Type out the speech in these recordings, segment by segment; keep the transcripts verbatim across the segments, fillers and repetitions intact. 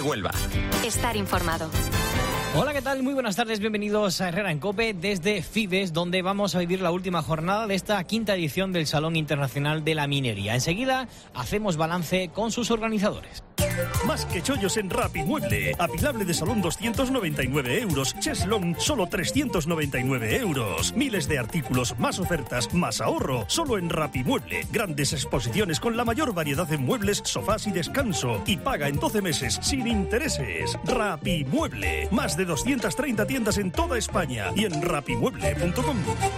Huelva. Estar informado. Hola, ¿qué tal? Muy buenas tardes, bienvenidos a Herrera en COPE desde Fibes, donde vamos a vivir la última jornada de esta quinta edición del Salón Internacional de la Minería. Enseguida hacemos balance con sus organizadores. Más que chollos en Rapimueble. Apilable de salón doscientos noventa y nueve euros. Cheslong solo trescientos noventa y nueve euros. Miles de artículos, más ofertas, más ahorro. Solo en Rapimueble. Grandes exposiciones con la mayor variedad de muebles, sofás y descanso. Y paga en doce meses sin intereses. Rapimueble. Más de doscientas treinta tiendas en toda España y en rapimueble punto com.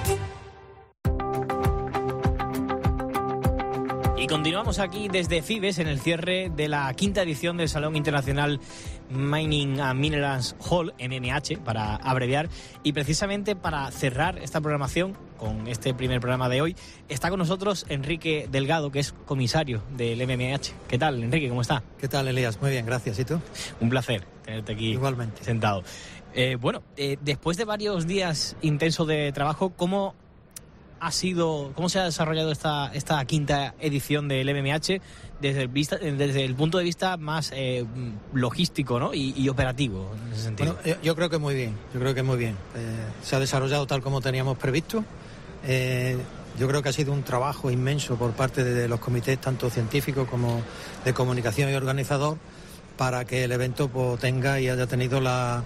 Y continuamos aquí desde Fibes en el cierre de la quinta edición del Salón Internacional Mining and Minerals Hall, M M H, para abreviar. Y precisamente para cerrar esta programación, con este primer programa de hoy, está con nosotros Enrique Delgado, que es comisario del M M H. ¿Qué tal, Enrique? ¿Cómo está? ¿Qué tal, Elías? Muy bien, gracias. ¿Y tú? Un placer tenerte aquí. Igualmente. Sentado. Eh, bueno, eh, después de varios días intensos de trabajo, ¿cómo ha sido, cómo se ha desarrollado esta, esta quinta edición del M M H desde el, vista, desde el punto de vista más eh, logístico, ¿no? y, y operativo en ese sentido? Bueno, yo, yo creo que muy bien, yo creo que muy bien. Eh, se ha desarrollado tal como teníamos previsto. Eh, yo creo que ha sido un trabajo inmenso por parte de los comités, tanto científicos como de comunicación y organizador, para que el evento pues, tenga y haya tenido la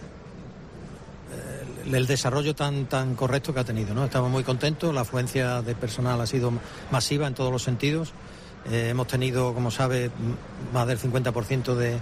el desarrollo tan tan correcto que ha tenido, ¿no? Estamos muy contentos, la afluencia de personal ha sido masiva en todos los sentidos. Eh, hemos tenido, como sabe, más del cincuenta por ciento de,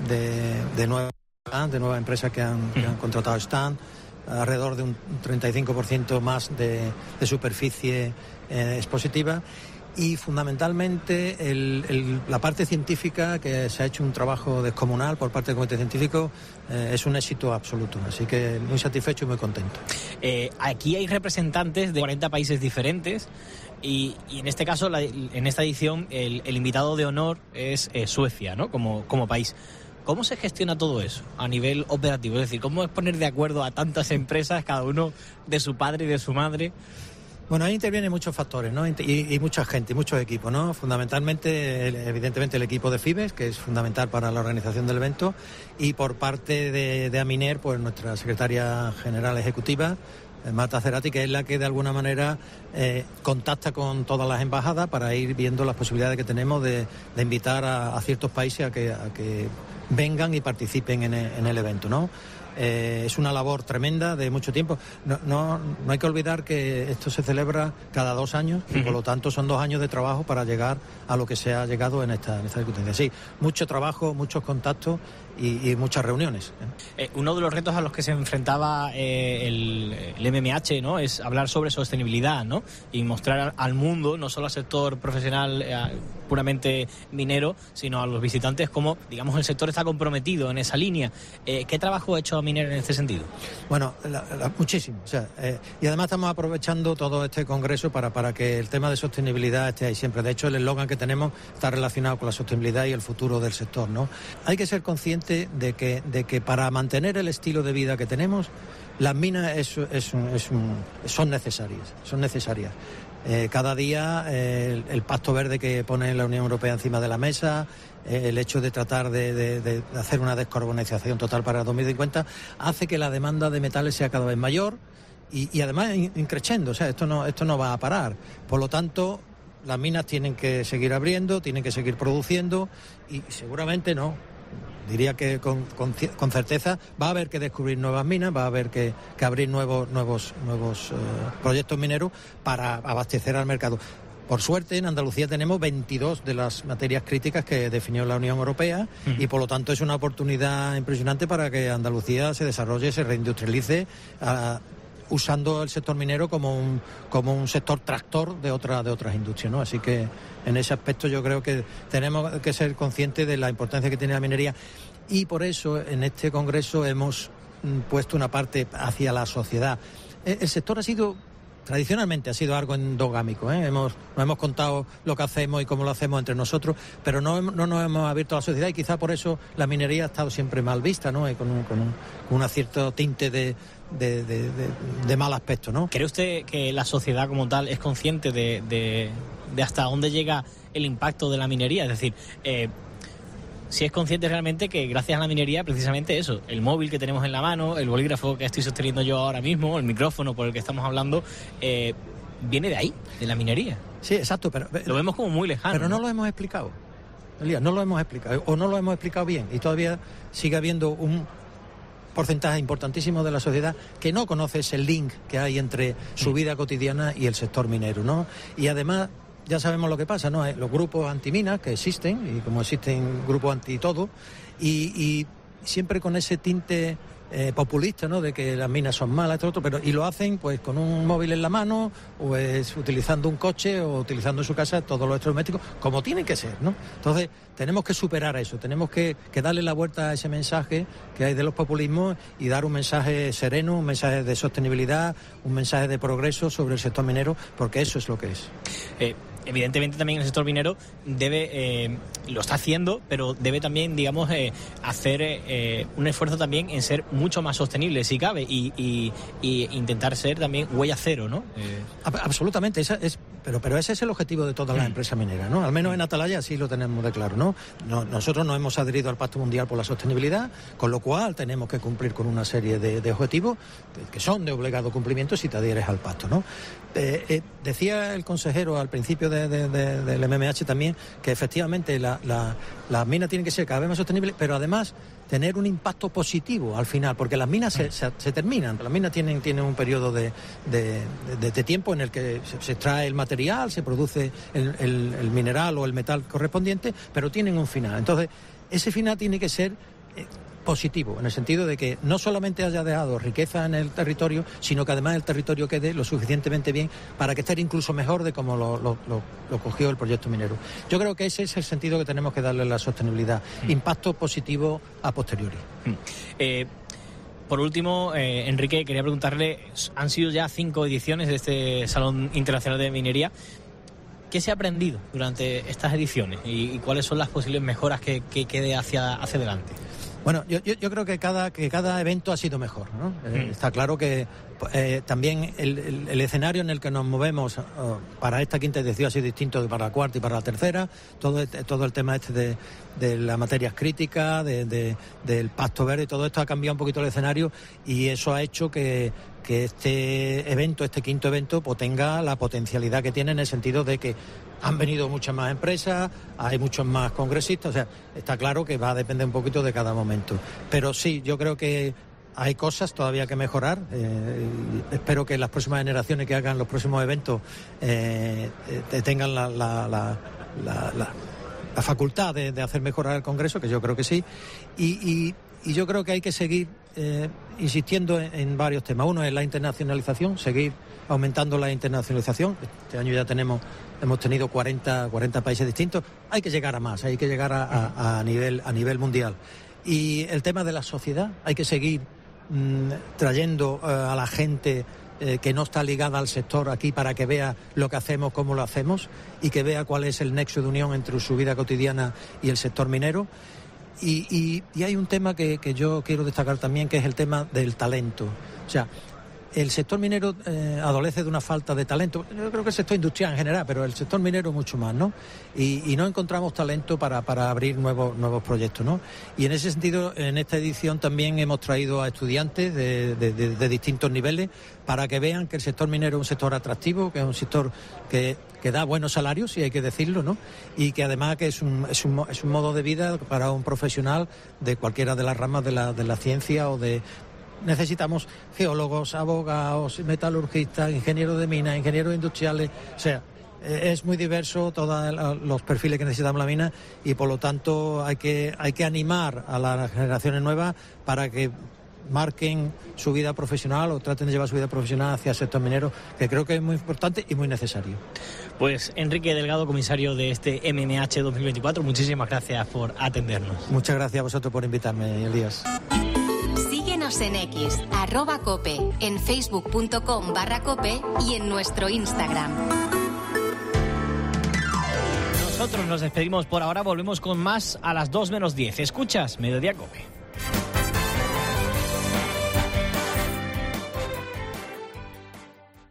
de, de, nuevas, de nuevas empresas que han, que han contratado stand, alrededor de un treinta y cinco por ciento más de, de superficie eh, expositiva. Y fundamentalmente el, el, la parte científica, que se ha hecho un trabajo descomunal por parte del comité científico, eh, es un éxito absoluto, así que muy satisfecho y muy contento. Eh, aquí hay representantes de cuarenta países diferentes y, y en este caso, la, en esta edición, el, el invitado de honor es eh, Suecia, ¿no? Como, como país. ¿Cómo se gestiona todo eso a nivel operativo? Es decir, ¿cómo es poner de acuerdo a tantas empresas, cada uno de su padre y de su madre? Bueno, ahí intervienen muchos factores, ¿no? Y, y mucha gente, y muchos equipos, ¿no? Fundamentalmente, el, evidentemente, el equipo de Fibes, que es fundamental para la organización del evento, y por parte de, de Aminer, pues nuestra secretaria general ejecutiva, Marta Cerati, que es la que de alguna manera eh, contacta con todas las embajadas para ir viendo las posibilidades que tenemos de, de invitar a, a ciertos países a que, a que vengan y participen en el, en el evento, ¿no? Eh, es una labor tremenda de mucho tiempo. No, no, no hay que olvidar que esto se celebra cada dos años y por lo tanto son dos años de trabajo para llegar a lo que se ha llegado en esta, en esta circunstancia. Sí, mucho trabajo, muchos contactos y, y muchas reuniones. Eh, uno de los retos a los que se enfrentaba eh, el, el M M H, ¿no? Es hablar sobre sostenibilidad, ¿no? Y mostrar al mundo, no solo al sector profesional eh, puramente minero, sino a los visitantes cómo, digamos, el sector está comprometido en esa línea. Eh, ¿Qué trabajo ha hecho Aminer en este sentido? Bueno, la, la, muchísimo. O sea, eh, y además estamos aprovechando todo este congreso para, para que el tema de sostenibilidad esté ahí siempre. De hecho, el eslogan que tenemos está relacionado con la sostenibilidad y el futuro del sector, ¿no? Hay que ser consciente de que, de que para mantener el estilo de vida que tenemos, las minas es, es un, es un, son necesarias, son necesarias. Eh, cada día eh, el, el pacto verde que pone la Unión Europea encima de la mesa, eh, el hecho de tratar de, de, de hacer una descarbonización total para dos mil cincuenta, hace que la demanda de metales sea cada vez mayor y, y además increciendo. O sea, esto no, esto no va a parar. Por lo tanto, las minas tienen que seguir abriendo, tienen que seguir produciendo y seguramente no. Diría que con, con, con certeza va a haber que descubrir nuevas minas, va a haber que, que abrir nuevos nuevos nuevos eh, proyectos mineros para abastecer al mercado. Por suerte, en Andalucía tenemos veintidós de las materias críticas que definió la Unión Europea uh-huh. y por lo tanto es una oportunidad impresionante para que Andalucía se desarrolle, se reindustrialice, uh, usando el sector minero como un como un sector tractor de otra de otras industrias, ¿no? Así que en ese aspecto yo creo que tenemos que ser conscientes de la importancia que tiene la minería y por eso en este congreso hemos puesto una parte hacia la sociedad. El sector ha sido tradicionalmente ha sido algo endogámico, ¿eh? Hemos, nos hemos contado lo que hacemos y cómo lo hacemos entre nosotros, pero no, no nos hemos abierto a la sociedad y quizá por eso la minería ha estado siempre mal vista, ¿no? Y con un, con un, con un cierto tinte de, de, de, de, de mal aspecto, ¿no? ¿Cree usted que la sociedad como tal es consciente de, de, de hasta dónde llega el impacto de la minería? Es decir, eh, si es consciente realmente que gracias a la minería, precisamente eso, el móvil que tenemos en la mano, el bolígrafo que estoy sosteniendo yo ahora mismo, el micrófono por el que estamos hablando, eh, viene de ahí, de la minería. Sí, exacto, pero lo vemos como muy lejano. Pero no, ¿no? lo hemos explicado, Elías, no lo hemos explicado, o no lo hemos explicado bien, y todavía sigue habiendo un porcentaje importantísimo de la sociedad que no conoce ese link que hay entre su vida cotidiana y el sector minero, ¿no? Y además ya sabemos lo que pasa, ¿no? Los grupos antiminas que existen, y como existen grupos anti todo, y, y siempre con ese tinte eh, populista, ¿no? De que las minas son malas, esto, otro, pero y lo hacen pues con un móvil en la mano, o es utilizando un coche, o utilizando en su casa todos los electrodomésticos, como tienen que ser, ¿no? Entonces tenemos que superar eso, tenemos que, que darle la vuelta a ese mensaje que hay de los populismos y dar un mensaje sereno, un mensaje de sostenibilidad, un mensaje de progreso sobre el sector minero, porque eso es lo que es. Eh... Evidentemente también el sector minero debe, eh, lo está haciendo, pero debe también, digamos, eh, hacer eh, un esfuerzo también en ser mucho más sostenible, si cabe, y, y, y intentar ser también huella cero, ¿no? Eh... Absolutamente, esa es, pero, pero ese es el objetivo de todas las empresas mineras, ¿no? Al menos en Atalaya sí lo tenemos de claro, ¿no? no nosotros no hemos adherido al Pacto Mundial por la Sostenibilidad, con lo cual tenemos que cumplir con una serie de, de objetivos que son de obligado cumplimiento si te adhieres al pacto, ¿no? Eh, eh, decía el consejero al principio de, de, de, del M M H también que efectivamente la, la, las minas tienen que ser cada vez más sostenibles, pero además tener un impacto positivo al final, porque las minas se, se, se terminan, las minas tienen, tienen un periodo de, de, de, de tiempo en el que se, se extrae el material, se produce el, el, el mineral o el metal correspondiente, pero tienen un final. Entonces, ese final tiene que ser eh, positivo, en el sentido de que no solamente haya dejado riqueza en el territorio, sino que además el territorio quede lo suficientemente bien para que esté incluso mejor de como lo, lo, lo, lo cogió el proyecto minero. Yo creo que ese es el sentido que tenemos que darle a la sostenibilidad, mm. impacto positivo a posteriori. Mm. Eh... Por último, eh, Enrique, quería preguntarle, han sido ya cinco ediciones de este Salón Internacional de Minería. ¿Qué se ha aprendido durante estas ediciones y, y cuáles son las posibles mejoras que, que quede hacia, hacia adelante? Bueno, yo, yo, yo creo que cada, que cada evento ha sido mejor, ¿no? Mm. Eh, está claro que eh, también el, el, el escenario en el que nos movemos uh, para esta quinta edición ha sido distinto de para la cuarta y para la tercera. Todo, este, todo el tema este de, de las materias críticas, de, de, del pacto verde, todo esto ha cambiado un poquito el escenario y eso ha hecho que, que este evento, este quinto evento, pues tenga la potencialidad que tiene en el sentido de que han venido muchas más empresas, hay muchos más congresistas, o sea, está claro que va a depender un poquito de cada momento. Pero sí, yo creo que hay cosas todavía que mejorar. Eh, espero que las próximas generaciones que hagan los próximos eventos eh, eh, tengan la, la, la, la, la, la facultad de, de hacer mejorar el Congreso, que yo creo que sí. Y, y, y yo creo que hay que seguir eh, insistiendo en, en varios temas. Uno es la internacionalización, seguir aumentando la internacionalización. Este año ya tenemos hemos tenido cuarenta, cuarenta países distintos. Hay que llegar a más, hay que llegar a, a, a, nivel, a nivel mundial. Y el tema de la sociedad, hay que seguir mmm, trayendo uh, a la gente eh, que no está ligada al sector aquí para que vea lo que hacemos, cómo lo hacemos y que vea cuál es el nexo de unión entre su vida cotidiana y el sector minero. Y, y, y hay un tema que, que yo quiero destacar también, que es el tema del talento. O sea, el sector minero eh, adolece de una falta de talento. Yo creo que el sector industrial en general, pero el sector minero mucho más, ¿no? Y, y no encontramos talento para, para abrir nuevos, nuevos proyectos, ¿no? Y en ese sentido, en esta edición también hemos traído a estudiantes de, de, de, de distintos niveles para que vean que el sector minero es un sector atractivo, que es un sector que, que da buenos salarios, si hay que decirlo, ¿no? Y que además que es un, es un, es un modo de vida para un profesional de cualquiera de las ramas de la, de la ciencia o de... Necesitamos geólogos, abogados, metalurgistas, ingenieros de minas, ingenieros industriales, o sea, es muy diverso todos los perfiles que necesitamos la mina y por lo tanto hay que, hay que animar a las generaciones nuevas para que marquen su vida profesional o traten de llevar su vida profesional hacia el sector minero, que creo que es muy importante y muy necesario. Pues Enrique Delgado, comisario de este M M H dos mil veinticuatro, muchísimas gracias por atendernos. Muchas gracias a vosotros por invitarme, Elías. Síguenos en X, arroba cope, en facebook punto com barra cope y en nuestro Instagram. Nosotros nos despedimos por ahora, volvemos con más a las dos menos diez. Escuchas Mediodía Cope.